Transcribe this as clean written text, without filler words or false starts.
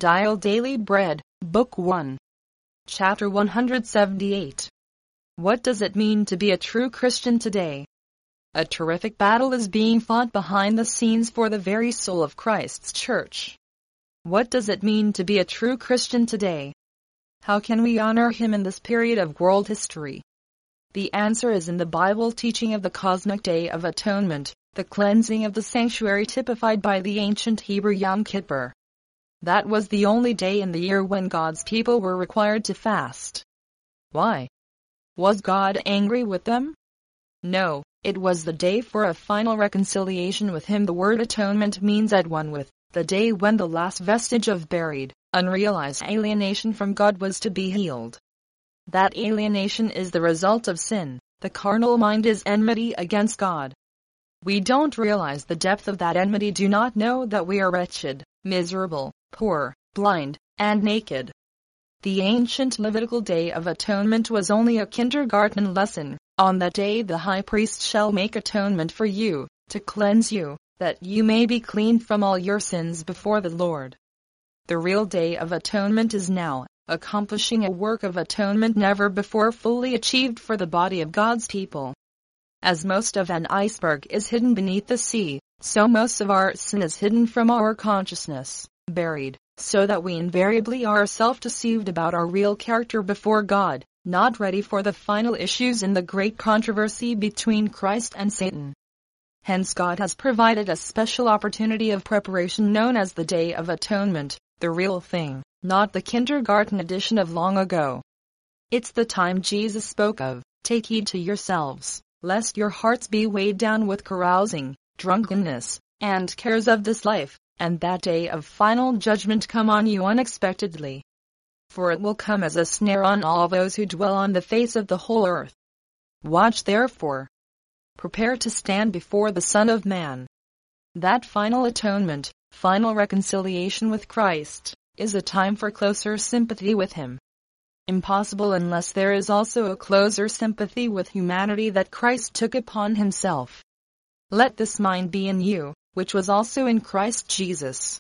Dial Daily Bread, Book 1. Chapter 178. What does it mean to be a true Christian today? A terrific battle is being fought behind the scenes for the very soul of Christ's church. What does it mean to be a true Christian today? How can we honor Him in this period of world history? The answer is in the Bible teaching of the cosmic Day of Atonement, the cleansing of the sanctuary typified by the ancient Hebrew Yom Kippur. That was the only day in the year when God's people were required to fast. Why? Was God angry with them? No, it was the day for a final reconciliation with Him. The word atonement means at one with, the day when the last vestige of buried, unrealized alienation from God was to be healed. That alienation is the result of sin. The carnal mind is enmity against God. We don't realize the depth of that enmity, do not know that we are wretched, miserable, poor, blind, and naked. The ancient Levitical Day of Atonement was only a kindergarten lesson. On that day the high priest shall make atonement for you, to cleanse you, that you may be clean from all your sins before the Lord. The real Day of Atonement is now, accomplishing a work of atonement never before fully achieved for the body of God's people. As most of an iceberg is hidden beneath the sea, so most of our sin is hidden from our consciousness, buried, so that we invariably are self-deceived about our real character before God, not ready for the final issues in the great controversy between Christ and Satan. Hence God has provided a special opportunity of preparation known as the Day of Atonement, the real thing, not the kindergarten edition of long ago. It's the time Jesus spoke of, "Take heed to yourselves, lest your hearts be weighed down with carousing, drunkenness, and cares of this life, and that day of final judgment come on you unexpectedly. For it will come as a snare on all those who dwell on the face of the whole earth. Watch therefore. Prepare to stand before the Son of Man." That final atonement, final reconciliation with Christ, is a time for closer sympathy with Him. Impossible unless there is also a closer sympathy with humanity that Christ took upon Himself. Let this mind be in you, which was also in Christ Jesus.